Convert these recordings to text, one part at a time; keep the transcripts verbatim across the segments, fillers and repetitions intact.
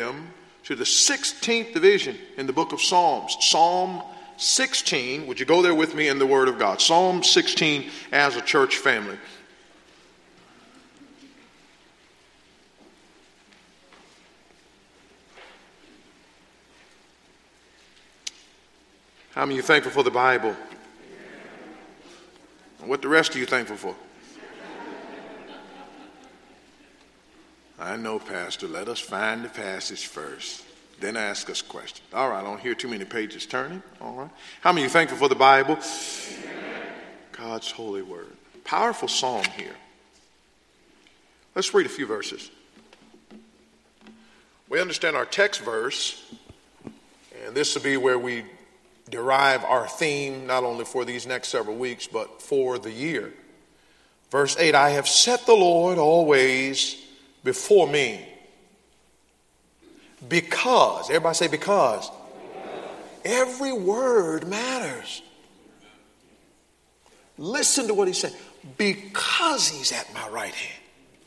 him to the sixteenth division in the book of Psalms. Psalm sixteen. Would you go there with me in the Word of God? Psalm sixteen as a church family. How many of you thankful for the Bible? What the rest of you thankful for? I know, Pastor. Let us find the passage first, then ask us questions. All right, I don't hear too many pages turning. All right. How many of you thankful for the Bible? God's holy word. Powerful psalm here. Let's read a few verses. We understand our text verse, and this will be where we derive our theme, not only for these next several weeks, but for the year. Verse eight, I have set the Lord always before me. Because, everybody say because. Because. Every word matters. Listen to what he's saying. Because he's at my right hand.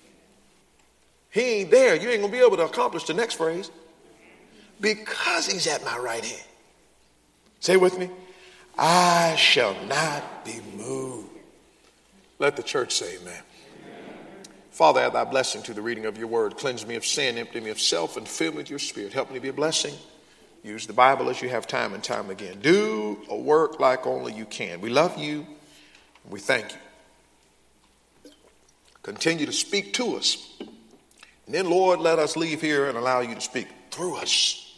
He ain't there. You ain't going to be able to accomplish the next phrase. Because he's at my right hand. Say with me. I shall not be moved. Let the church say amen. Amen. Father, add thy blessing to the reading of your word. Cleanse me of sin, empty me of self, and fill me with your spirit. Help me to be a blessing. Use the Bible as you have time and time again. Do a work like only you can. We love you. And we thank you. Continue to speak to us. And then, Lord, let us leave here and allow you to speak through us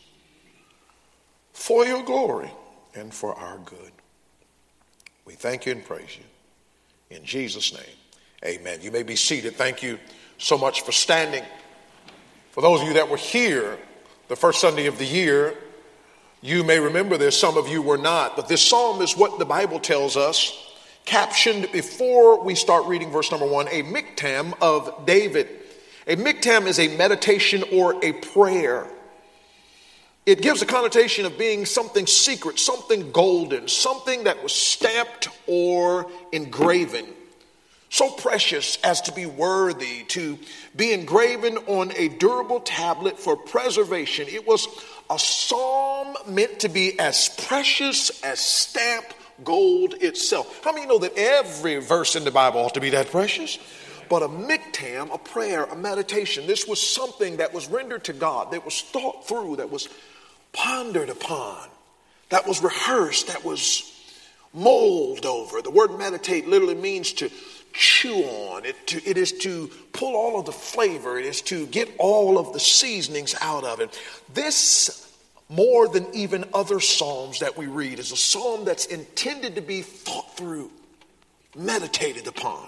for your glory and for our good. We thank you and praise you. In Jesus' name, amen. You may be seated. Thank you so much for standing. For those of you that were here the first Sunday of the year, you may remember this. Some of you were not. But this psalm is what the Bible tells us, captioned before we start reading verse number one, a miktam of David. A miktam is a meditation or a prayer. It gives a connotation of being something secret, something golden, something that was stamped or engraven. So precious as to be worthy to be engraven on a durable tablet for preservation. It was a psalm meant to be as precious as stamped gold itself. How many know that every verse in the Bible ought to be that precious? But a miktam, a prayer, a meditation, this was something that was rendered to God, that was thought through, that was pondered upon, that was rehearsed, that was mulled over. The word meditate literally means to chew on. It, to, it is to pull all of the flavor. It is to get all of the seasonings out of it. This, more than even other psalms that we read, is a psalm that's intended to be thought through, meditated upon.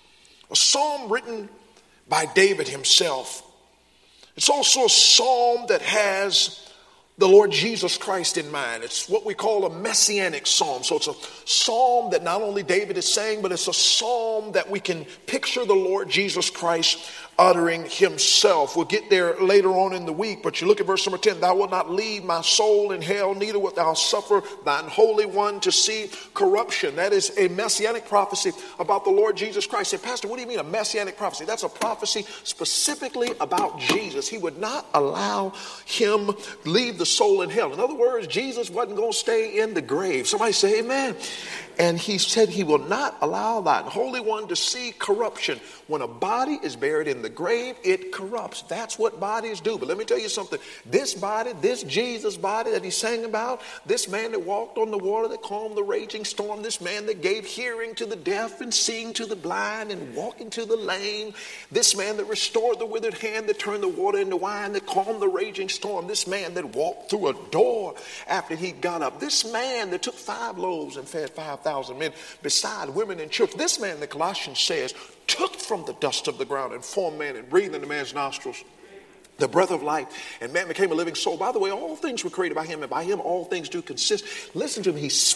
A psalm written by David himself. It's also a psalm that has the Lord Jesus Christ in mind. It's what we call a messianic psalm. So it's a psalm that not only David is saying, but it's a psalm that we can picture the Lord Jesus Christ uttering himself. We'll get there later on in the week, but you look at verse number ten. Thou wilt not leave my soul in hell, neither wilt thou suffer thine Holy One to see corruption. That is a messianic prophecy about the Lord Jesus Christ. Say, Pastor, what do you mean a messianic prophecy? That's a prophecy specifically about Jesus. He would not allow him leave the soul in hell. In other words, Jesus wasn't going to stay in the grave. Somebody say amen. And he said he will not allow thine Holy One to see corruption. When a body is buried in the grave, it corrupts. That's what bodies do. But let me tell you something. This body, this Jesus body that he sang about, this man that walked on the water, that calmed the raging storm, this man that gave hearing to the deaf and seeing to the blind and walking to the lame, this man that restored the withered hand, that turned the water into wine, that calmed the raging storm, this man that walked through a door after he got up, this man that took five loaves and fed five thousand men beside women and children, this man, the Colossians says, took from the dust of the ground and formed man and breathed into man's nostrils the breath of life, and man became a living soul. By the way, all things were created by him, and by him all things do consist. Listen to him. He spun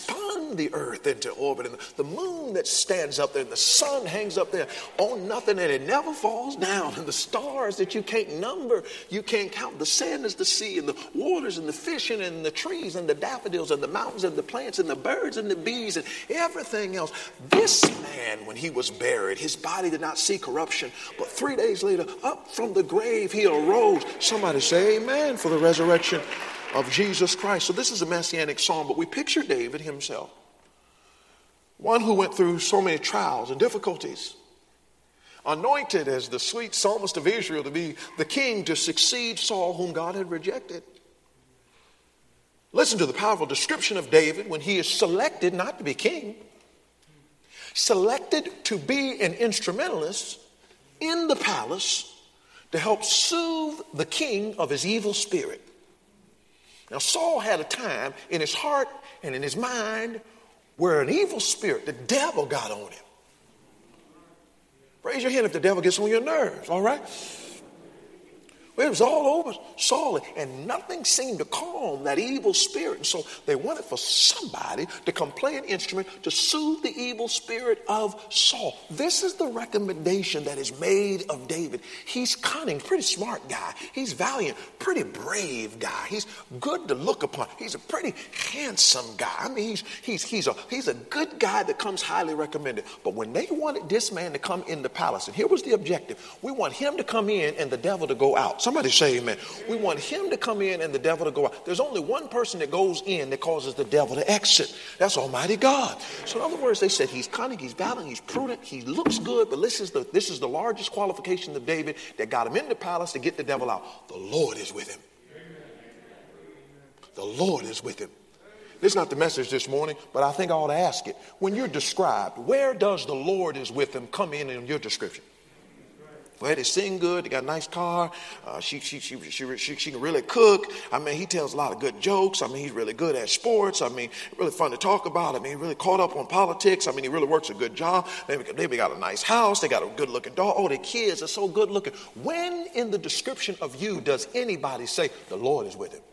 run the earth into orbit, and the moon that stands up there, and the sun hangs up there on nothing, and it never falls down, and the stars that you can't number, you can't count, the sand is the sea, and the waters, and the fishing, and the trees, and the daffodils, and the mountains, and the plants, and the birds, and the bees, and everything else. This man, when he was buried, his body did not see corruption, but three days later, up from the grave, he arose. Somebody say amen for the resurrection of Jesus Christ. So this is a messianic psalm, but we picture David himself, one who went through so many trials and difficulties, anointed as the sweet psalmist of Israel to be the king to succeed Saul, whom God had rejected. Listen to the powerful description of David when he is selected not to be king, selected to be an instrumentalist in the palace to help soothe the king of his evil spirit. Now, Saul had a time in his heart and in his mind where an evil spirit, the devil, got on him. Raise your hand if the devil gets on your nerves, all right? Well, it was all over Saul, and nothing seemed to calm that evil spirit. And so they wanted for somebody to come play an instrument to soothe the evil spirit of Saul. This is the recommendation that is made of David. He's cunning, pretty smart guy. He's valiant, pretty brave guy. He's good to look upon. He's a pretty handsome guy. I mean, he's, he's, he's, a, he's a good guy that comes highly recommended. But when they wanted this man to come in the palace, and here was the objective, we want him to come in and the devil to go out. Somebody say amen. We want him to come in and the devil to go out. There's only one person that goes in that causes the devil to exit. That's Almighty God. So in other words, they said he's cunning, he's valiant, he's prudent, he looks good, but this is the, this is the largest qualification of David that got him in the palace to get the devil out. The Lord is with him. The Lord is with him. This is not the message this morning, but I think I ought to ask it. When you're described, where does the Lord is with him come in in your description? Well, they sing good. They got a nice car. Uh, she, she, she, she, she, she can really cook. I mean, he tells a lot of good jokes. I mean, he's really good at sports. I mean, really fun to talk about. I mean, he really caught up on politics. I mean, he really works a good job. They, they got a nice house. They got a good looking dog. Oh, the kids are so good looking. When in the description of you does anybody say the Lord is with him?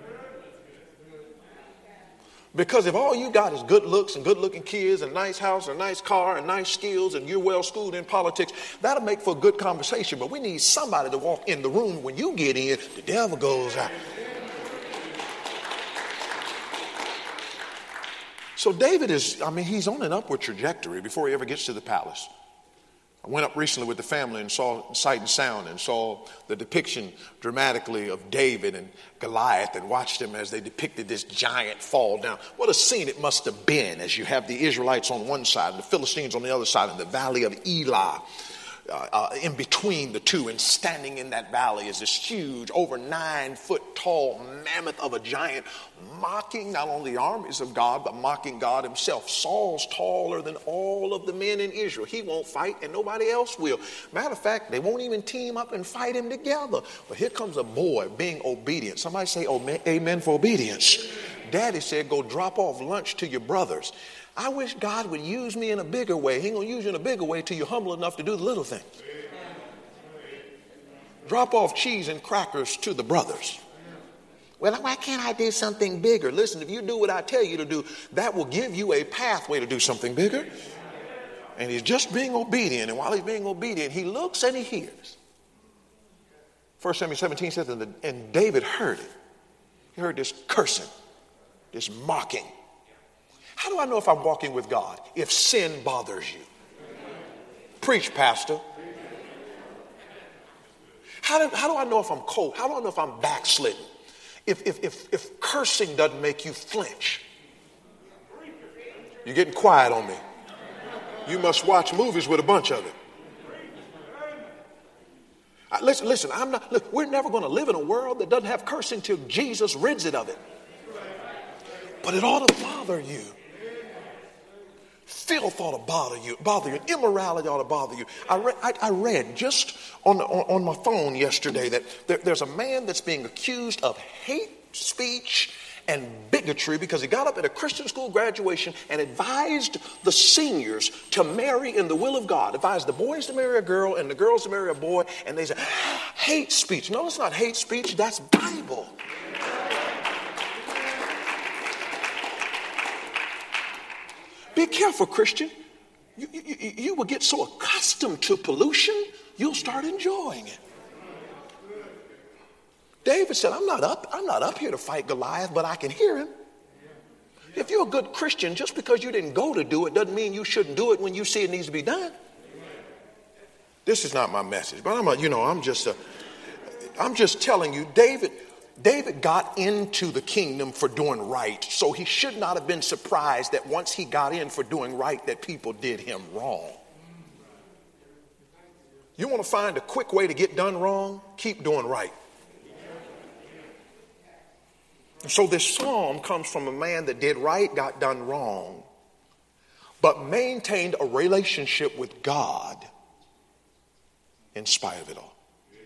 Because if all you got is good looks and good looking kids and a nice house and a nice car and nice skills and you're well schooled in politics, that'll make for a good conversation. But we need somebody to walk in the room when you get in, the devil goes out. So David is, I mean, he's on an upward trajectory before he ever gets to the palace. I went up recently with the family and saw Sight and Sound and saw the depiction dramatically of David and Goliath and watched them as they depicted this giant fall down. What a scene it must have been as you have the Israelites on one side and the Philistines on the other side in the valley of Elah. Uh, uh, in between the two, and standing in that valley is this huge, over nine foot tall mammoth of a giant, mocking not only the armies of God, but mocking God himself. Saul's taller than all of the men in Israel. He won't fight and nobody else will. Matter of fact, they won't even team up and fight him together. But here comes a boy being obedient. Somebody say amen for obedience. Daddy said, go drop off lunch to your brothers. I wish God would use me in a bigger way. He ain't going to use you in a bigger way till you're humble enough to do the little things. Drop off cheese and crackers to the brothers. Well, why can't I do something bigger? Listen, if you do what I tell you to do, that will give you a pathway to do something bigger. And he's just being obedient. And while he's being obedient, he looks and he hears. First Samuel seventeen says, and David heard it. He heard this cursing, this mocking. How do I know if I'm walking with God? If sin bothers you. Preach, Pastor. How do, how do I know if I'm cold? How do I know if I'm backslidden? If, if, if, if cursing doesn't make you flinch. You're getting quiet on me. You must watch movies with a bunch of it. I, listen, listen, I'm not, look, we're never going to live in a world that doesn't have cursing till Jesus rids it of it. But it ought to bother you. Filth ought to bother you, bother you. Immorality ought to bother you. I, re- I, I read just on, on, on my phone yesterday that there, there's a man that's being accused of hate speech and bigotry because he got up at a Christian school graduation and advised the seniors to marry in the will of God. Advised the boys to marry a girl and the girls to marry a boy. And they said, hate speech. No, it's not hate speech. That's Bible. Be careful, Christian. You, you, you will get so accustomed to pollution, you'll start enjoying it. David said, I'm not up, I'm not up here to fight Goliath, but I can hear him. If you're a good Christian, just because you didn't go to do it doesn't mean you shouldn't do it when you see it needs to be done. This is not my message, but I'm a, you know, I'm just a, I'm just telling you, David, David got into the kingdom for doing right. So he should not have been surprised that once he got in for doing right, that people did him wrong. You want to find a quick way to get done wrong? Keep doing right. So this psalm comes from a man that did right, got done wrong, but maintained a relationship with God in spite of it all.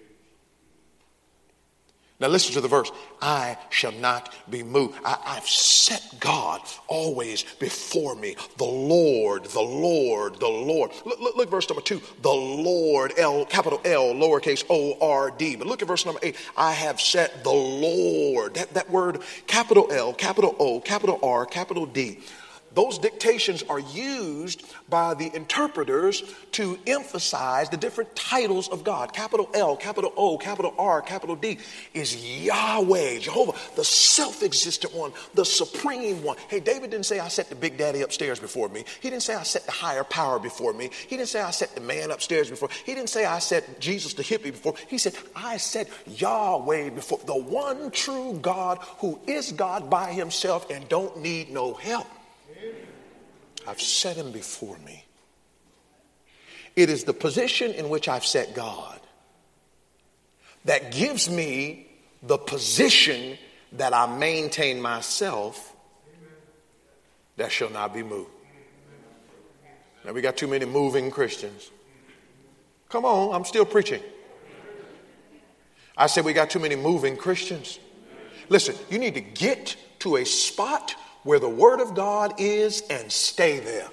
Now listen to the verse. I shall not be moved. I, I've set God always before me. The Lord, the Lord, the Lord. Look, look, look verse number two. The Lord, L, capital L, lowercase O R D. But look at verse number eight. I have set the Lord. That, that word, capital L, capital O, capital R, capital D. Those dictations are used by the interpreters to emphasize the different titles of God. Capital L, capital O, capital R, capital D is Yahweh, Jehovah, the self-existent one, the supreme one. Hey, David didn't say I set the big daddy upstairs before me. He didn't say I set the higher power before me. He didn't say I set the man upstairs before. He didn't say I set Jesus the hippie before. He said I set Yahweh before, the one true God who is God by himself and don't need no help. I've set him before me. It is the position in which I've set God that gives me the position that I maintain myself that shall not be moved. Now we got too many moving Christians. Come on, I'm still preaching. I said we got too many moving Christians. Listen, you need to get to a spot where the word of God is and stay there.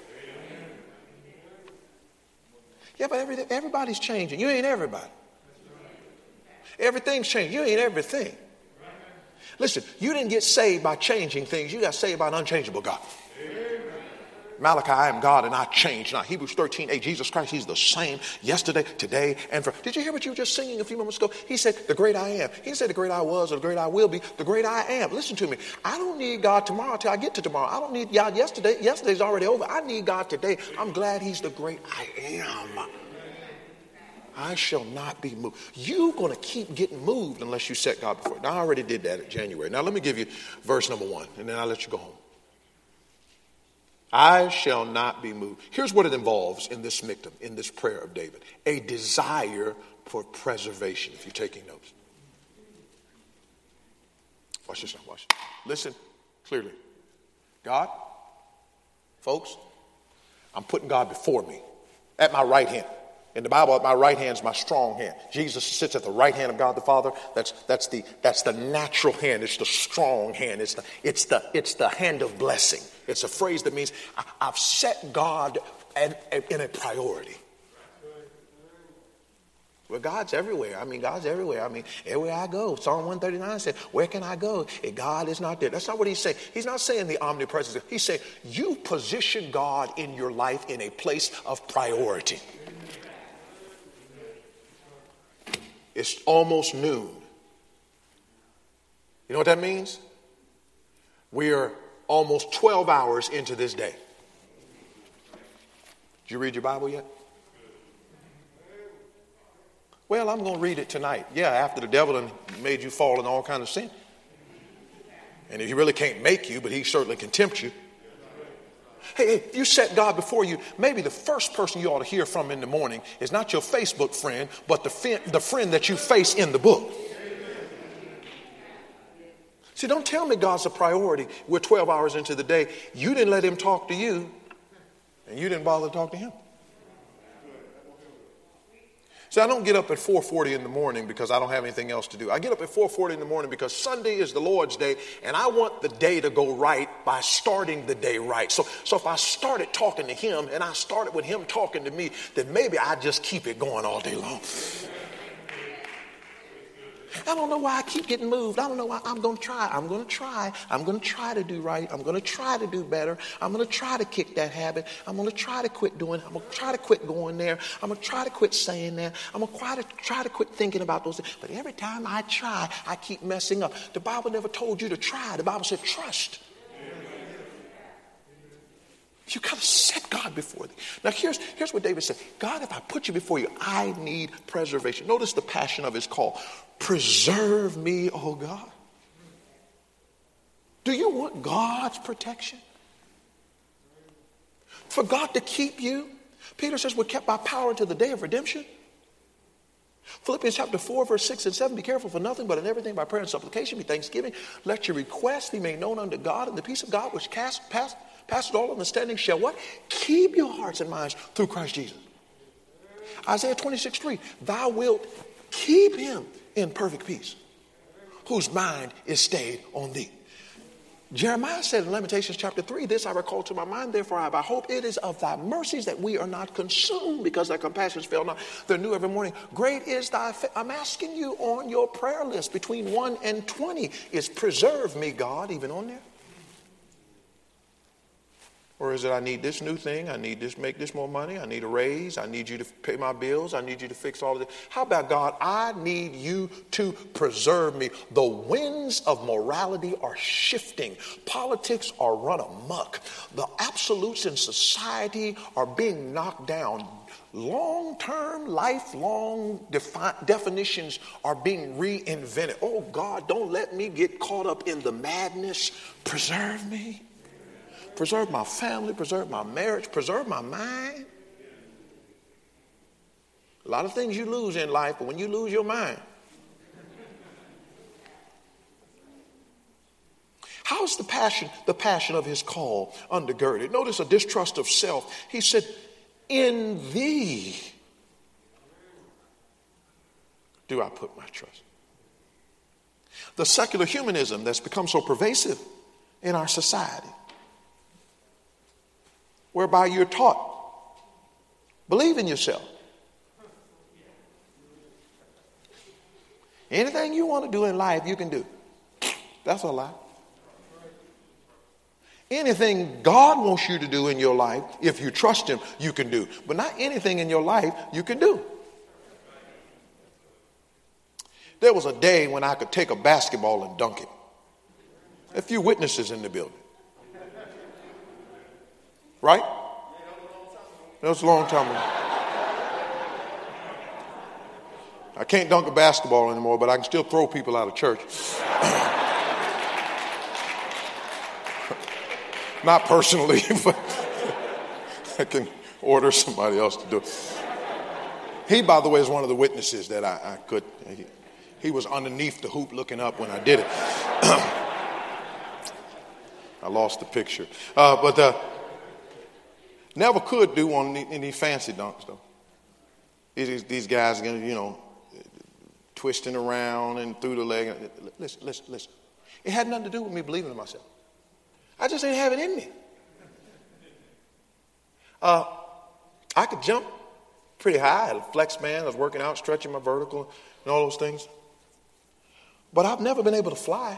Yeah, but every, everybody's changing. You ain't everybody. Everything's changing. You ain't everything. Listen, you didn't get saved by changing things. You got saved by an unchangeable God. Malachi, I am God and I change not. Hebrews thirteen eight, Jesus Christ, he's the same yesterday, today, and forever. Did you hear what you were just singing a few moments ago? He said, the great I am. He didn't say the great I was or the great I will be. The great I am. Listen to me. I don't need God tomorrow till I get to tomorrow. I don't need God yesterday. Yesterday's already over. I need God today. I'm glad he's the great I am. I shall not be moved. You're going to keep getting moved unless you set God before. Now, I already did that in January. Now, let me give you verse number one, and then I'll let you go home. I shall not be moved. Here's what it involves in this miktam, in this prayer of David. A desire for preservation, if you're taking notes. Watch this now, watch. Listen clearly. God, folks, I'm putting God before me at my right hand. In the Bible, at my right hand is my strong hand. Jesus sits at the right hand of God the Father. That's that's the that's the natural hand. It's the strong hand. It's the it's the it's the hand of blessing. It's a phrase that means I, I've set God at, at, in a priority. Well, God's everywhere. I mean, God's everywhere. I mean, everywhere I go. Psalm one thirty-nine said, where can I go if God is not there? That's not what he's saying. He's not saying the omnipresence. He's saying you position God in your life in a place of priority. It's almost noon. You know what that means? We are almost twelve hours into this day. Did you read your Bible yet? Well, I'm going to read it tonight. Yeah, after the devil done made you fall in all kinds of sin. And he really can't make you, but he certainly can tempt you. Hey, if you set God before you, maybe the first person you ought to hear from in the morning is not your Facebook friend, but the, fi- the friend that you face in the book. See, don't tell me God's a priority. We're twelve hours into the day. You didn't let him talk to you, and you didn't bother to talk to him. See, I don't get up at four forty in the morning because I don't have anything else to do. I get up at four forty in the morning because Sunday is the Lord's day, and I want the day to go right by starting the day right. So, so if I started talking to him and I started with him talking to me, then maybe I just keep it going all day long. I don't know why I keep getting moved. I don't know why. I'm going to try. I'm going to try. I'm going to try to do right. I'm going to try to do better. I'm going to try to kick that habit. I'm going to try to quit doing. I'm going to try to quit going there. I'm going to try to quit saying that. I'm going to try to try to quit thinking about those things. But every time I try, I keep messing up. The Bible never told you to try. The Bible said trust. You got to set God before thee. Now here's, here's what David said. God, if I put you before you, I need preservation. Notice the passion of his call. Preserve me, oh God. Do you want God's protection? For God to keep you? Peter says we're kept by power until the day of redemption. Philippians chapter four, verse six and seven, be careful for nothing, but in everything by prayer and supplication, be thanksgiving. Let your requests be made known unto God, and the peace of God which cast, pass, passes all understanding shall what? Keep your hearts and minds through Christ Jesus. Isaiah twenty-six, three, thou wilt keep him in perfect peace, whose mind is stayed on thee. Jeremiah said in Lamentations chapter three, this I recall to my mind, therefore I have a hope. It is of thy mercies that we are not consumed, because thy compassions fail not. They're new every morning. Great is thy faith. I'm asking you on your prayer list between one and twenty, is preserve me, God, even on there? Or is it I need this new thing, I need this, make this more money, I need a raise, I need you to pay my bills, I need you to fix all of this. How about God, I need you to preserve me. The winds of morality are shifting. Politics are run amok. The absolutes in society are being knocked down. Long-term, lifelong defi- definitions are being reinvented. Oh God, don't let me get caught up in the madness. Preserve me. Preserve my family, preserve my marriage, preserve my mind. A lot of things you lose in life, but when you lose your mind. How is the passion, the passion of his call undergirded? Notice a distrust of self. He said, in thee do I put my trust. The secular humanism that's become so pervasive in our society, whereby you're taught, believe in yourself. Anything you want to do in life, you can do. That's a lie. Anything God wants you to do in your life, if you trust him, you can do. But not anything in your life you can do. There was a day when I could take a basketball and dunk it. A few witnesses in the building. Right? That was a long time ago. I can't dunk a basketball anymore, but I can still throw people out of church. Not personally, but I can order somebody else to do it. He, by the way, is one of the witnesses that I, I could. He, he was underneath the hoop looking up when I did it. I lost the picture. Uh, but uh, never could do on any, any fancy dunks, though. These, these guys are going to, you know, twisting around and through the leg. Listen, listen, listen. It had nothing to do with me believing in myself. I just didn't have it in me. Uh, I could jump pretty high. I had a flex band. I was working out, stretching my vertical and all those things. But I've never been able to fly.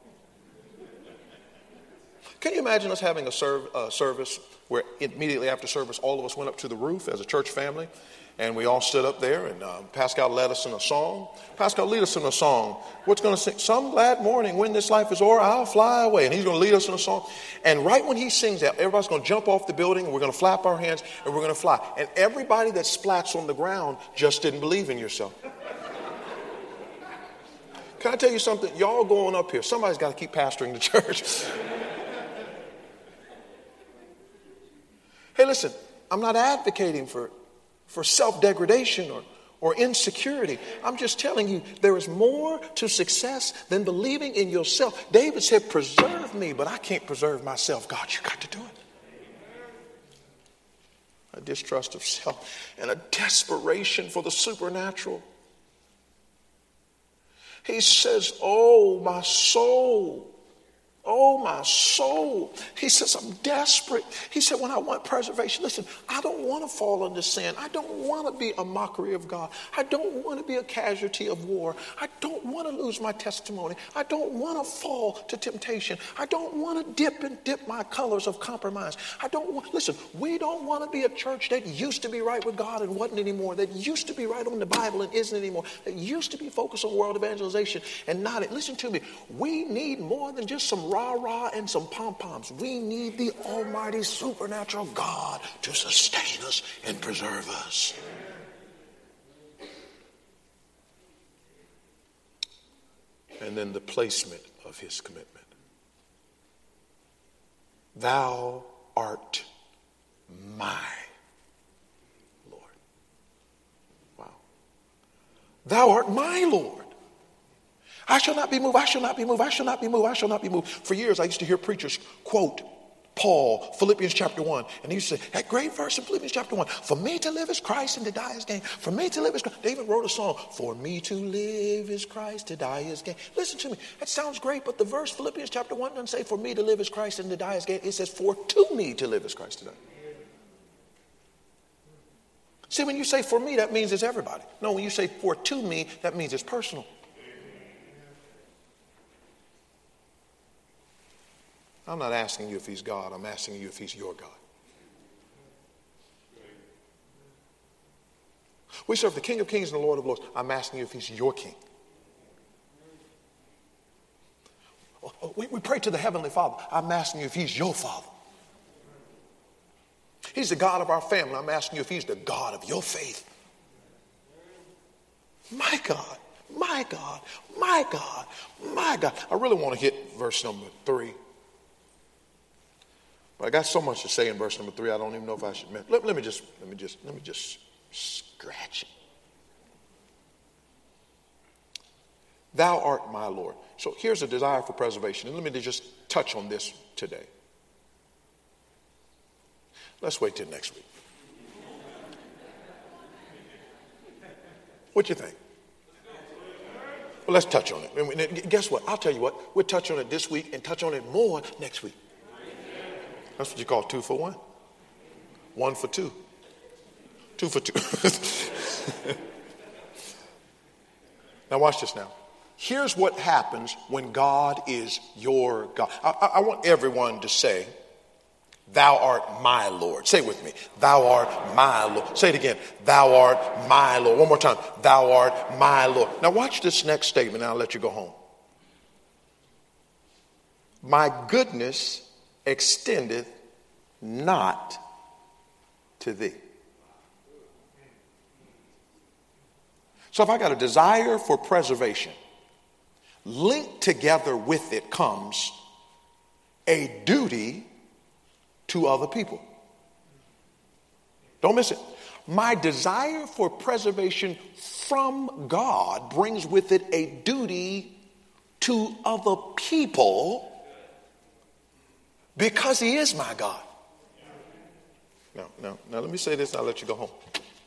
Can you imagine us having a serv- uh, service where immediately after service, all of us went up to the roof as a church family, and we all stood up there, and uh, Pascal led us in a song. Pascal, lead us in a song. What's going to sing? Some glad morning when this life is o'er, I'll fly away. And he's going to lead us in a song. And right when he sings that, everybody's going to jump off the building, and we're going to flap our hands, and we're going to fly. And everybody that splats on the ground just didn't believe in yourself. Can I tell you something? Y'all going up here. Somebody's got to keep pastoring the church. Hey, listen, I'm not advocating for, for self-degradation or, or insecurity. I'm just telling you, there is more to success than believing in yourself. David said, preserve me, but I can't preserve myself. God, you got to do it. A distrust of self and a desperation for the supernatural. He says, oh, my soul. Oh, my soul. He says, I'm desperate. He said, when I want preservation, listen, I don't want to fall into sin. I don't want to be a mockery of God. I don't want to be a casualty of war. I don't want to lose my testimony. I don't want to fall to temptation. I don't want to dip and dip my colors of compromise. I don't want, listen, we don't want to be a church that used to be right with God and wasn't anymore, that used to be right on the Bible and isn't anymore, that used to be focused on world evangelization and not it. Listen to me. We need more than just some rah-rah and some pom-poms. We need the almighty supernatural God to sustain us and preserve us. And then the placement of his commitment. Thou art my Lord. Wow. Thou art my Lord. I shall not be moved. I shall not be moved. I shall not be moved. I shall not be moved. For years, I used to hear preachers quote Paul, Philippians chapter one. And he used to say, that great verse in Philippians chapter one, for me to live is Christ and to die is gain. For me to live is Christ. They even wrote a song, for me to live is Christ, to die is gain. Listen to me. That sounds great, but the verse Philippians chapter one doesn't say for me to live is Christ and to die is gain. It says for to me to live is Christ, to die. See, when you say for me, that means it's everybody. No, when you say for to me, that means it's personal. I'm not asking you if he's God. I'm asking you if he's your God. We serve the King of Kings and the Lord of Lords. I'm asking you if he's your King. We, we pray to the Heavenly Father. I'm asking you if he's your Father. He's the God of our family. I'm asking you if he's the God of your faith. My God, my God, my God, my God. I really want to hit verse number three. But I got so much to say in verse number three, I don't even know if I should. Let, let me just, let me just, let me just scratch it. Thou art my Lord. So here's a desire for preservation. And let me just touch on this today. Let's wait till next week. What you think? Well, let's touch on it. Guess what? I'll tell you what. We'll touch on it this week and touch on it more next week. That's what you call two for one. One for two. Two for two. Now watch this now. Here's what happens when God is your God. I, I, I want everyone to say, thou art my Lord. Say it with me. Thou art my Lord. Say it again. Thou art my Lord. One more time. Thou art my Lord. Now watch this next statement and I'll let you go home. My goodness extendeth not to thee. So if I got a desire for preservation, linked together with it comes a duty to other people. Don't miss it. My desire for preservation from God brings with it a duty to other people because he is my God. Now, now, now let me say this and I'll let you go home.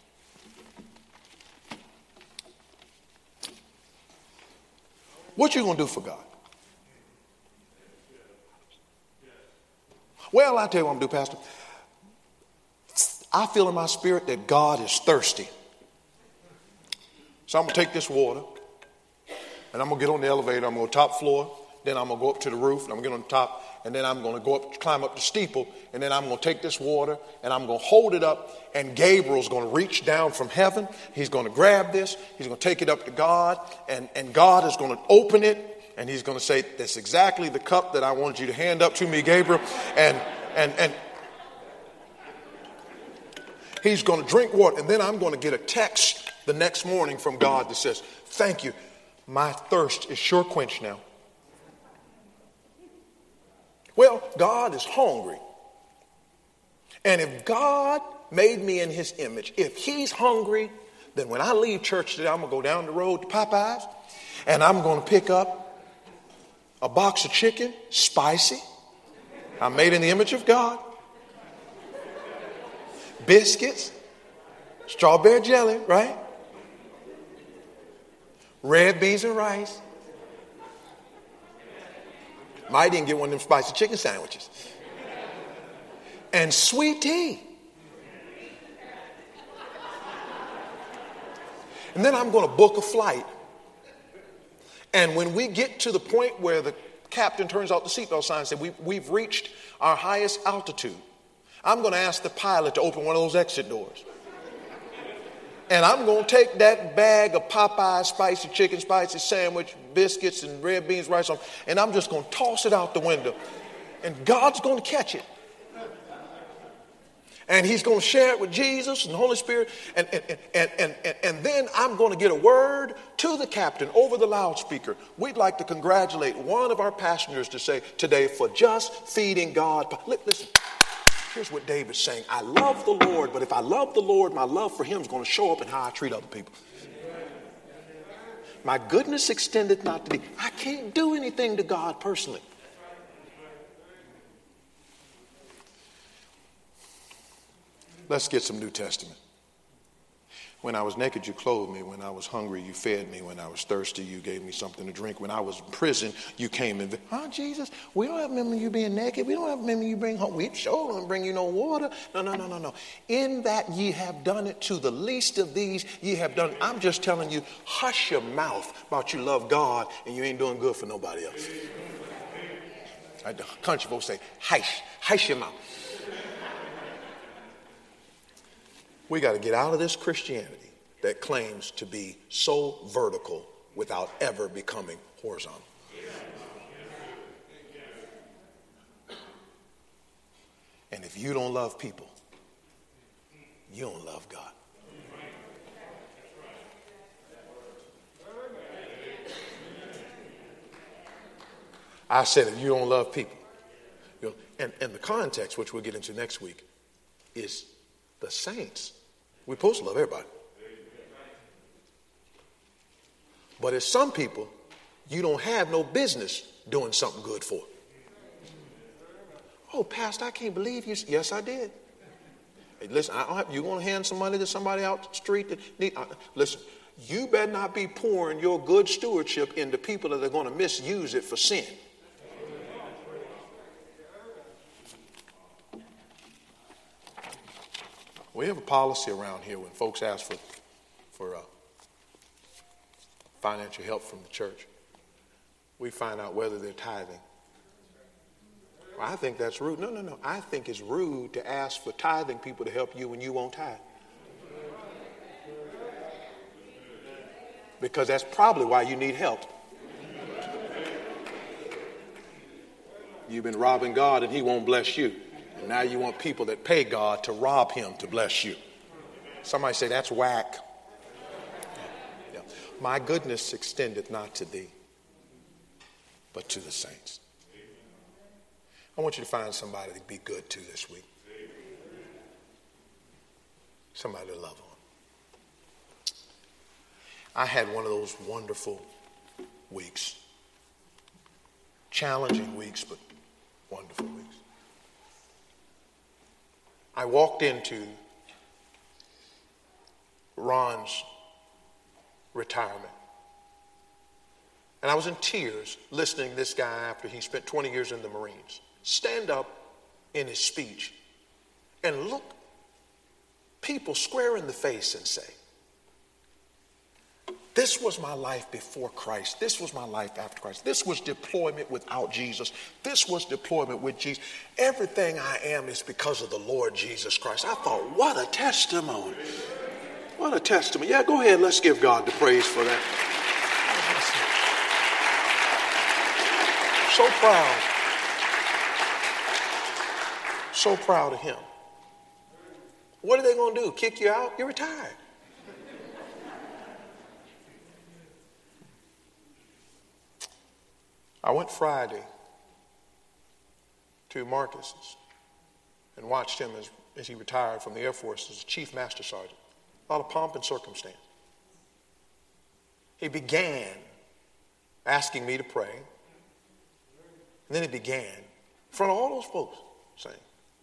What you going to do for God? Well, I'll tell you what I'm going to do, Pastor. I feel in my spirit that God is thirsty. So I'm going to take this water and I'm going to get on the elevator. I'm going to go top floor. Then I'm going to go up to the roof and I'm going to get on the top. And then I'm going to go up, climb up the steeple. And then I'm going to take this water and I'm going to hold it up. And Gabriel's going to reach down from heaven. He's going to grab this. He's going to take it up to God. And, and God is going to open it. And he's going to say, that's exactly the cup that I wanted you to hand up to me, Gabriel. And, and, and he's going to drink water. And then I'm going to get a text the next morning from God that says, thank you. My thirst is sure quenched now. Well, God is hungry. And if God made me in his image, if he's hungry, then when I leave church today, I'm going to go down the road to Popeyes and I'm going to pick up a box of chicken, spicy. I'm made in the image of God. Biscuits, strawberry jelly, right? Red beans and rice. Might even get one of them spicy chicken sandwiches. And sweet tea. And then I'm going to book a flight. And when we get to the point where the captain turns out the seatbelt sign and says, we, we've reached our highest altitude, I'm going to ask the pilot to open one of those exit doors. And I'm going to take that bag of Popeye spicy chicken, spicy sandwich, biscuits, and red beans, rice, and I'm just going to toss it out the window. And God's going to catch it. And he's going to share it with Jesus and the Holy Spirit. And, and, and, and, and, and then I'm going to get a word to the captain over the loudspeaker. We'd like to congratulate one of our passengers to say today for just feeding God. Listen, here's what David's saying. I love the Lord, but if I love the Lord, my love for him is going to show up in how I treat other people. My goodness extended not to thee. I can't do anything to God personally. Let's get some New Testament. When I was naked, you clothed me. When I was hungry, you fed me. When I was thirsty, you gave me something to drink. When I was in prison, you came in. Huh, Jesus? We don't have remember you being naked. We don't have remember you being home. We sure don't bring you no water. No, no, no, no, no. In that ye have done it to the least of these, ye have done it. I'm just telling you, hush your mouth about you love God and you ain't doing good for nobody else. Right, the country folks say, hush, hush your mouth. We got to get out of this Christianity that claims to be so vertical without ever becoming horizontal. And if you don't love people, you don't love God. I said if you don't love people, you know, and, and the context, which we'll get into next week, is the saints. We're supposed to love everybody. But as some people, you don't have no business doing something good for. Oh, Pastor, I can't believe you. Yes, I did. Hey, listen, I don't have, you want to hand some money to somebody out the street that need, uh, listen, you better not be pouring your good stewardship into people that are going to misuse it for sin. We have a policy around here when folks ask for, for uh, financial help from the church, we find out whether they're tithing. Well, I think that's rude. No, no, no. I think it's rude to ask for tithing people to help you when you won't tithe. Because that's probably why you need help. You've been robbing God and he won't bless you. And now you want people that pay God to rob him to bless you. Somebody say that's whack. Yeah. My goodness extendeth not to thee, but to the saints. I want you to find somebody to be good to this week. Somebody to love on. I had one of those wonderful weeks. Challenging weeks, but wonderful weeks. I walked into Ron's retirement. And I was in tears listening to this guy after he spent twenty years in the Marines stand up in his speech and look people square in the face and say, this was my life before Christ. This was my life after Christ. This was deployment without Jesus. This was deployment with Jesus. Everything I am is because of the Lord Jesus Christ. I thought, what a testimony. What a testimony. Yeah, go ahead. Let's give God the praise for that. So proud. So proud of him. What are they going to do? Kick you out? You're retired. I went Friday to Marcus's and watched him as, as he retired from the Air Force as a Chief Master Sergeant. A lot of pomp and circumstance. He began asking me to pray. And then he began in front of all those folks saying,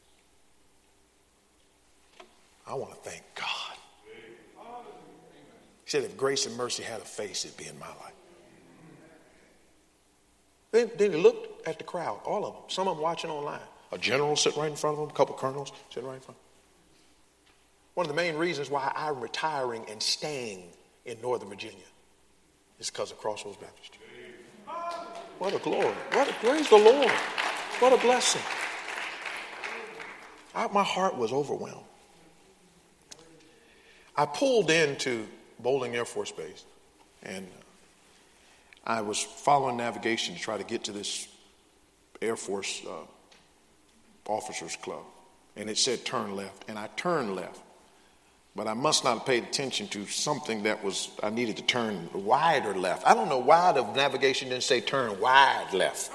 I want to thank God. He said, if grace and mercy had a face, it'd be in my life. Then, then he looked at the crowd, all of them. Some of them watching online. A general sitting right in front of them, a couple colonels sitting right in front. One of the main reasons why I'm retiring and staying in Northern Virginia is because of Crossroads Baptist Church. What a glory. What a, praise the Lord. What a blessing. I, my heart was overwhelmed. I pulled into Bowling Air Force Base, and I was following navigation to try to get to this Air Force uh, officers club, and it said turn left, and I turned left, but I must not have paid attention to something that was, I needed to turn wider left. I don't know why the navigation didn't say turn wide left.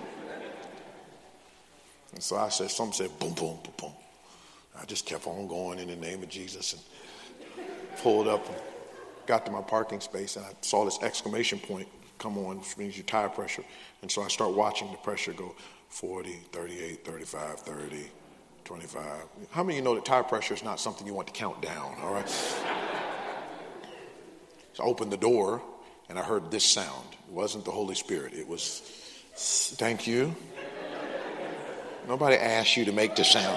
And so I said, something said boom, boom, boom, boom. I just kept on going in the name of Jesus and pulled up and got to my parking space, and I saw this exclamation point come on, which means your tire pressure. And so I start watching the pressure go forty, thirty-eight, thirty-five, thirty, twenty-five. How many of you know that tire pressure is not something you want to count down, all right? So I opened the door, and I heard this sound. It wasn't the Holy Spirit. It was, thank you. Nobody asked you to make the sound.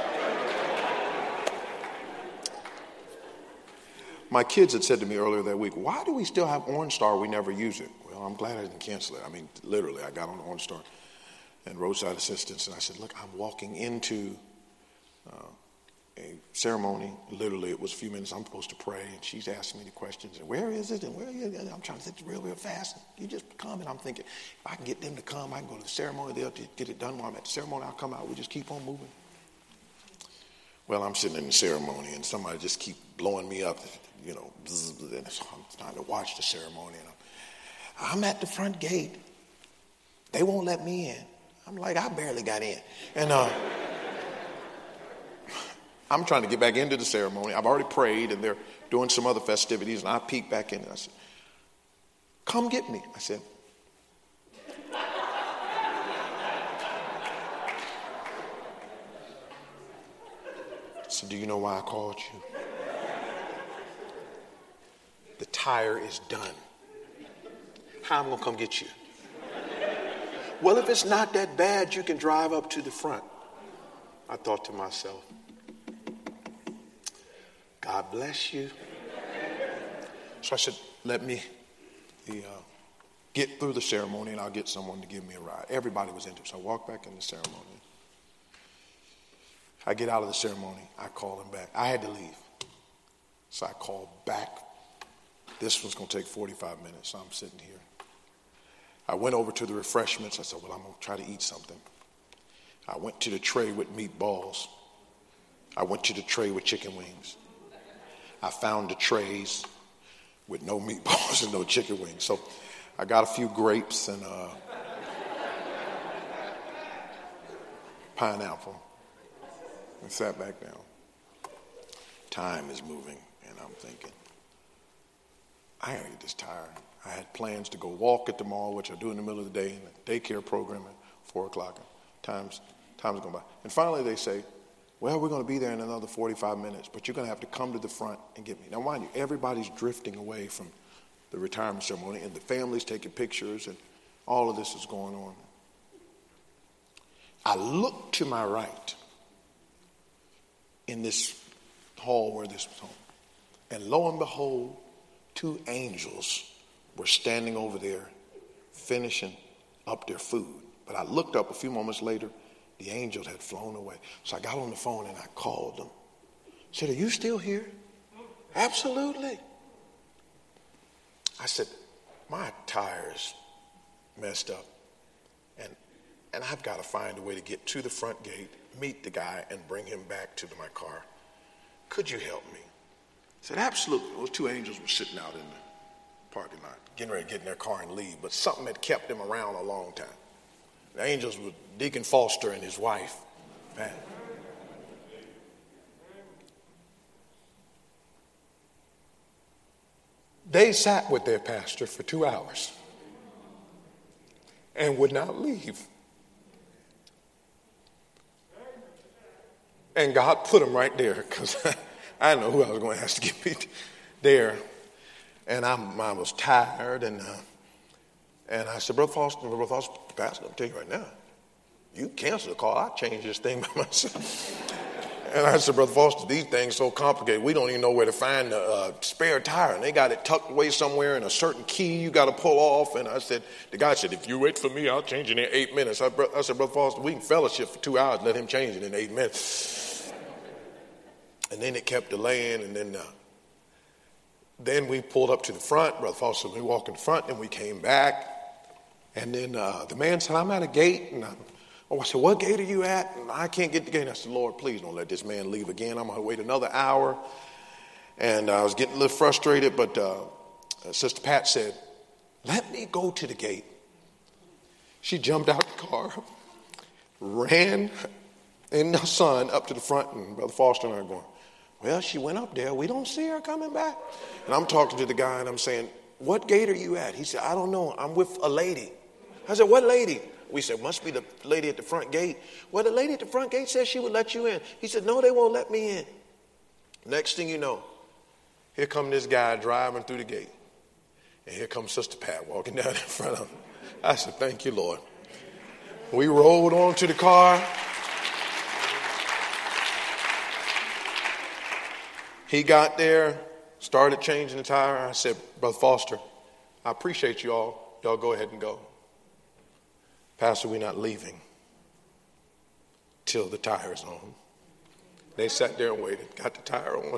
My kids had said to me earlier that week, why do we still have OrangeStar? We never use it. Well, I'm glad I didn't cancel it. I mean, literally, I got on OrangeStar and roadside assistance, and I said, look, I'm walking into uh, a ceremony. Literally, it was a few minutes. I'm supposed to pray, and she's asking me the questions, and where is it, and where is it? I'm trying to say it real, real fast. You just come, and I'm thinking, if I can get them to come, I can go to the ceremony. They'll get it done while I'm at the ceremony. I'll come out. We just keep on moving. Well, I'm sitting in the ceremony, and somebody just keep blowing me up, you know, and so I'm trying to watch the ceremony. And I'm, I'm at the front gate. They won't let me in. I'm like, I barely got in. And uh, I'm trying to get back into the ceremony. I've already prayed, and they're doing some other festivities, and I peek back in, and I said, come get me. I said, I said, do you know why I called you? The tire is done. How am I going to come get you? Well, if it's not that bad, you can drive up to the front. I thought to myself, God bless you. So I said, let me uh, get through the ceremony, and I'll get someone to give me a ride. Everybody was into it. So I walked back in the ceremony. I get out of the ceremony. I call him back. I had to leave. So I called back. This was going to take forty-five minutes, so I'm sitting here. I went over to the refreshments. I said, well, I'm going to try to eat something. I went to the tray with meatballs. I went to the tray with chicken wings. I found the trays with no meatballs and no chicken wings. So I got a few grapes and uh, pineapple and sat back down. Time is moving, and I'm thinking, I gotta get this tired. I had plans to go walk at the mall, which I do in the middle of the day, in the daycare program at four o'clock. Time's, time's going by. And finally they say, well, we're going to be there in another forty-five minutes, but you're going to have to come to the front and get me. Now, mind you, everybody's drifting away from the retirement ceremony, and the family's taking pictures, and all of this is going on. I look to my right in this hall where this was home, and lo and behold, two angels were standing over there finishing up their food. But I looked up a few moments later, the angels had flown away. So I got on the phone and I called them. I said, are you still here? Absolutely. I said, my tire's messed up. And, and I've got to find a way to get to the front gate, meet the guy, and bring him back to my car. Could you help me? I said, absolutely. Those two angels were sitting out in the parking lot, getting ready to get in their car and leave, but something had kept them around a long time. The angels were Deacon Foster and his wife, Pat. They sat with their pastor for two hours and would not leave. And God put them right there, because I didn't know who I was going to ask to get me there. And I'm, I was tired, and uh, and I said, Brother Foster, Brother Foster, Pastor, I'll tell you right now, You cancel the call. I'll change this thing by myself. And I said, Brother Foster, these things so complicated. We don't even know where to find the uh, spare tire. And they got it tucked away somewhere in a certain key you got to pull off. And I said, the guy said, if you wait for me, I'll change it in eight minutes. I, I said, Brother Foster, we can fellowship for two hours. Let him change it in eight minutes. And then it kept delaying. And then uh, then we pulled up to the front. Brother Foster, we walked in front. And we came back. And then uh, the man said, I'm at a gate. And I'm Oh, I said, what gate are you at? And I can't get the gate. I said, Lord, please don't let this man leave again. I'm going to wait another hour. And uh, I was getting a little frustrated, but uh, Sister Pat said, let me go to the gate. She jumped out the car, ran in the sun up to the front, and Brother Foster and I are going, well, she went up there. We don't see her coming back. And I'm talking to the guy, and I'm saying, what gate are you at? He said, I don't know. I'm with a lady. I said, what lady? We said, must be the lady at the front gate. Well, the lady at the front gate said she would let you in. He said, no, they won't let me in. Next thing you know, here come this guy driving through the gate. And here comes Sister Pat walking down in front of him. I said, thank you, Lord. We rolled on to the car. He got there, started changing the tire. I said, Brother Foster, I appreciate you all. Y'all go ahead and go. Pastor, we're not leaving till the tire's on. They sat there and waited, got the tire on.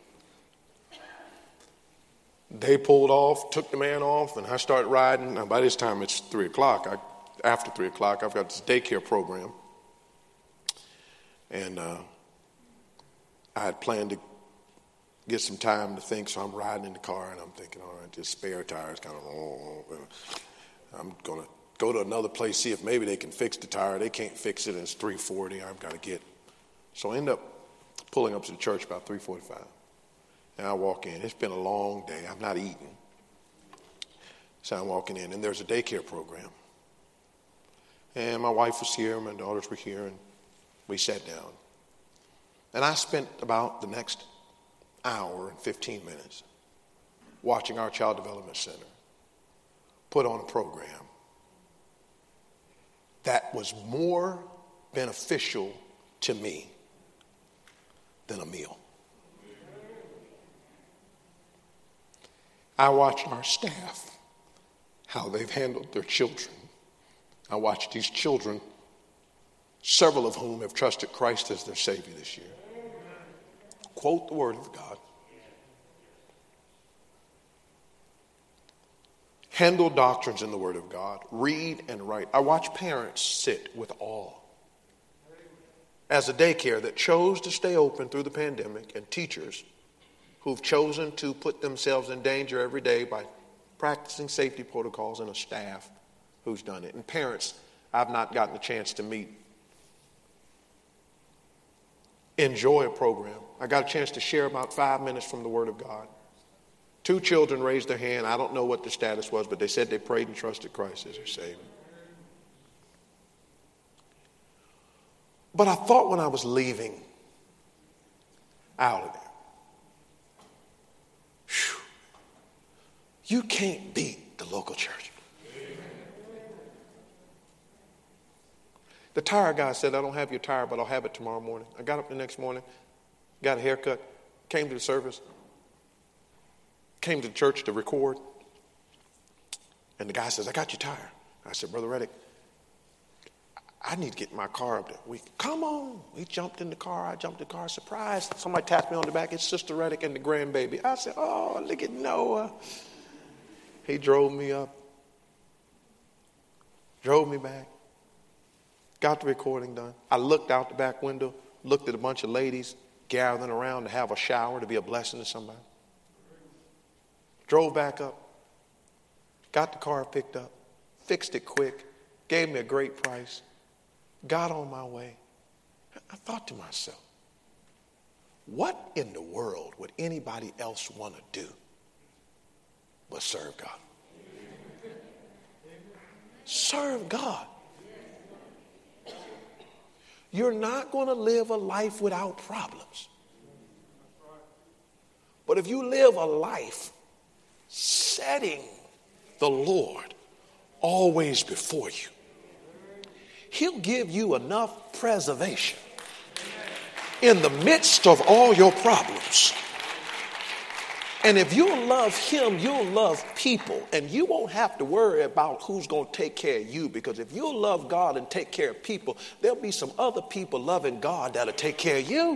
They pulled off, took the man off, and I started riding. Now, by this time, it's three o'clock. I, after three o'clock, I've got this daycare program. And uh, I had planned to get some time to think, so I'm riding in the car, and I'm thinking, all right, this spare tire is kind of wrong. I'm going to go to another place, see if maybe they can fix the tire. They can't fix it, and it's three forty. I've got to get. So I end up pulling up to the church about three forty-five. And I walk in. It's been a long day. I'm not eating. So I'm walking in, and there's a daycare program. And my wife was here, my daughters were here, and we sat down. And I spent about the next hour and fifteen minutes watching our Child Development Center put on a program that was more beneficial to me than a meal. I watched our staff, how they've handled their children. I watched these children, several of whom have trusted Christ as their Savior this year, quote the Word of God, handle doctrines in the Word of God, read and write. I watch parents sit with awe as a daycare that chose to stay open through the pandemic, and teachers who've chosen to put themselves in danger every day by practicing safety protocols, and a staff who's done it. And parents I've not gotten a chance to meet enjoy a program. I got a chance to share about five minutes from the Word of God. Two children raised their hand. I don't know what the status was, but they said they prayed and trusted Christ as their Savior. But I thought when I was leaving out of there, whew, you can't beat the local church. The tire guy said, I don't have your tire, but I'll have it tomorrow morning. I got up the next morning, got a haircut, came to the service, came to the church to record, and the guy says, I got your tire. I said, Brother Reddick, I need to get my car up there. We come on. We jumped in the car. I jumped in the car. Surprised. Somebody tapped me on the back. It's Sister Reddick and the grandbaby. I said, oh, look at Noah. He drove me up, drove me back, got the recording done. I looked out the back window, looked at a bunch of ladies gathering around to have a shower, to be a blessing to somebody. Drove back up, got the car picked up, fixed it quick, gave me a great price, got on my way. I thought to myself, what in the world would anybody else want to do but serve God? Serve God. You're not going to live a life without problems. But if you live a life setting the Lord always before you, he'll give you enough preservation in the midst of all your problems. And if you'll love him, you'll love people. And you won't have to worry about who's going to take care of you. Because if you'll love God and take care of people, there'll be some other people loving God that'll take care of you.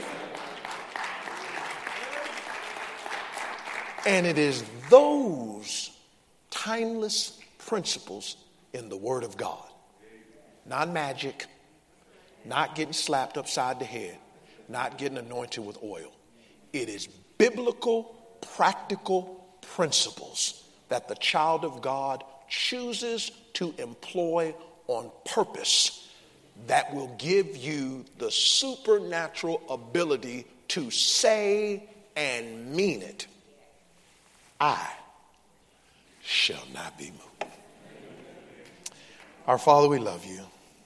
And it is those timeless principles in the Word of God. Not magic, not getting slapped upside the head, not getting anointed with oil. It is biblical, practical principles that the child of God chooses to employ on purpose that will give you the supernatural ability to say and mean it. I shall not be moved. Our Father, we love you.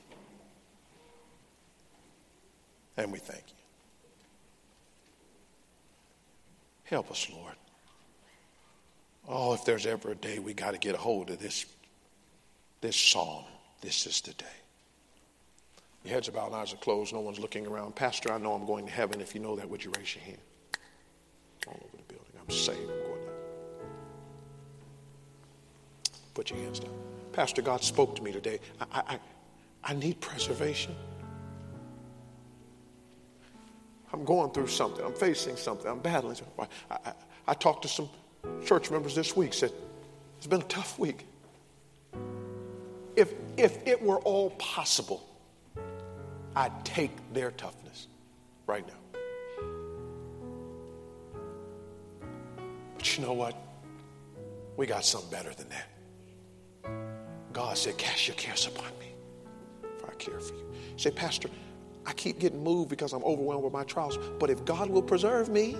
And we thank you. Help us, Lord. Oh, if there's ever a day we got to get a hold of this, this psalm, this is the day. Your heads are bowed and eyes are closed. No one's looking around. Pastor, I know I'm going to heaven. If you know that, would you raise your hand? All over the building. I'm saved. I'm going to heaven. Put your hands down. Pastor, God spoke to me today. I, I, I need preservation. I'm going through something. I'm facing something. I'm battling something. I, I, I talked to some church members this week, said, it's been a tough week. If, if it were all possible, I'd take their toughness right now. But you know what? We got something better than that. God said, cast your cares upon me, for I care for you. You say, Pastor, I keep getting moved because I'm overwhelmed with my trials. But if God will preserve me,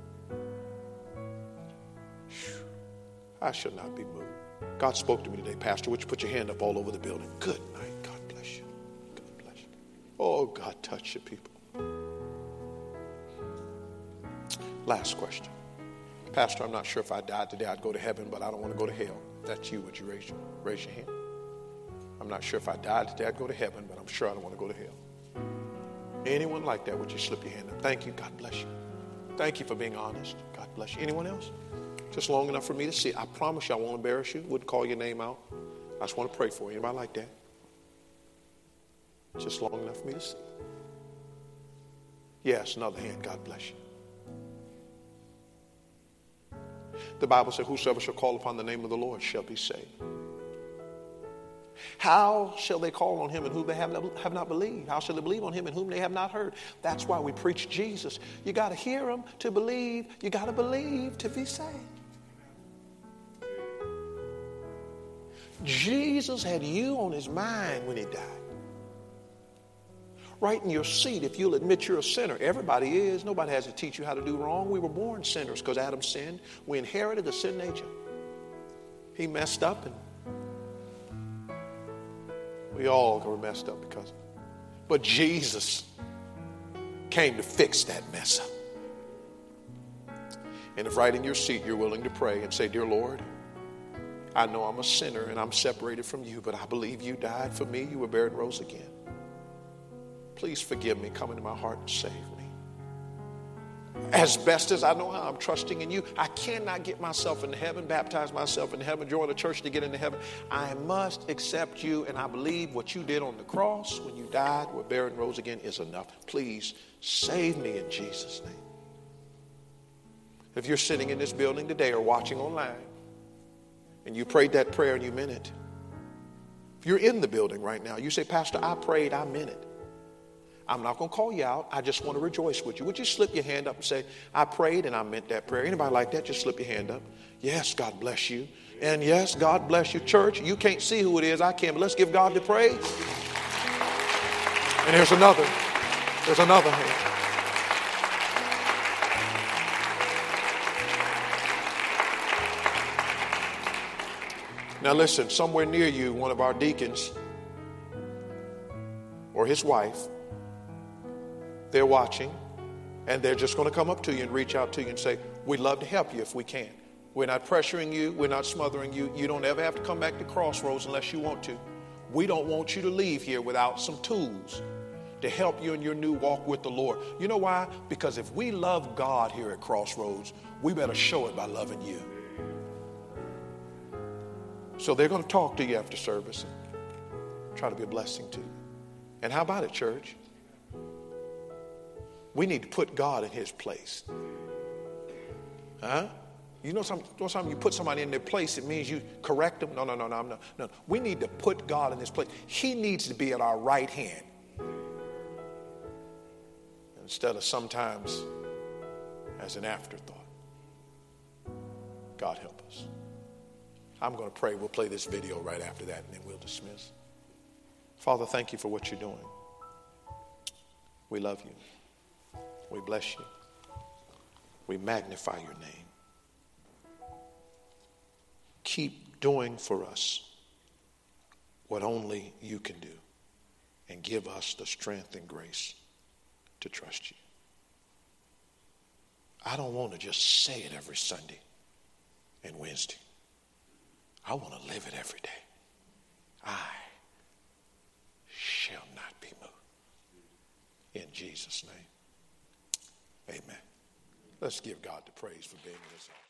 I shall not be moved. God spoke to me today, Pastor. Would you put your hand up all over the building? Good night. God bless you. God bless you. Oh, God, touch your people. Last question. Pastor, I'm not sure if I died today, I'd go to heaven, but I don't want to go to hell. If that's you, would you raise your, raise your hand? I'm not sure if I died today, I'd go to heaven, but I'm sure I don't want to go to hell. Anyone like that, would you slip your hand up? Thank you. God bless you. Thank you for being honest. God bless you. Anyone else? Just long enough for me to see it. I promise you I won't embarrass you. Wouldn't call your name out. I just want to pray for you. Anybody like that? Just long enough for me to see. Yes, another hand. God bless you. The Bible said, whosoever shall call upon the name of the Lord shall be saved. How shall they call on him in whom they have not, have not believed? How shall they believe on him in whom they have not heard? That's why we preach Jesus. You got to hear him to believe. You got to believe to be saved. Jesus had you on his mind when he died. Right in your seat, if you'll admit you're a sinner. Everybody is. Nobody has to teach you how to do wrong. We were born sinners because Adam sinned. We inherited the sin nature. He messed up, and we all were messed up because of it. But Jesus came to fix that mess up. And if right in your seat you're willing to pray and say, dear Lord, I know I'm a sinner and I'm separated from you, but I believe you died for me. You were buried and rose again. Please forgive me. Come into my heart and save me. As best as I know how, I'm trusting in you. I cannot get myself into heaven, baptize myself into heaven, join a church to get into heaven. I must accept you, and I believe what you did on the cross when you died, were buried and rose again is enough. Please save me in Jesus' name. If you're sitting in this building today or watching online, and you prayed that prayer and you meant it, if you're in the building right now, you say, Pastor, I prayed, I meant it. I'm not going to call you out. I just want to rejoice with you. Would you slip your hand up and say, I prayed and I meant that prayer? Anybody like that? Just slip your hand up. Yes, God bless you. And yes, God bless you. Church, you can't see who it is. I can, but let's give God the praise. And there's another. There's another hand. Now listen, somewhere near you, one of our deacons or his wife, they're watching, and they're just going to come up to you and reach out to you and say, we'd love to help you if we can. We're not pressuring you. We're not smothering you. You don't ever have to come back to Crossroads unless you want to. We don't want you to leave here without some tools to help you in your new walk with the Lord. You know why? Because if we love God here at Crossroads, we better show it by loving you. So they're going to talk to you after service and try to be a blessing to you. And how about it, church? We need to put God in his place. Huh? You know something, you know something, you put somebody in their place, it means you correct them. No, no, no, no, no, no. We need to put God in his place. He needs to be at our right hand. Instead of sometimes as an afterthought. God help us. I'm going to pray. We'll play this video right after that, and then we'll dismiss. Father, thank you for what you're doing. We love you. We bless you. We magnify your name. Keep doing for us what only you can do, and give us the strength and grace to trust you. I don't want to just say it every Sunday and Wednesday. I want to live it every day. I shall not be moved. In Jesus' name, amen. Let's give God the praise for being in this house.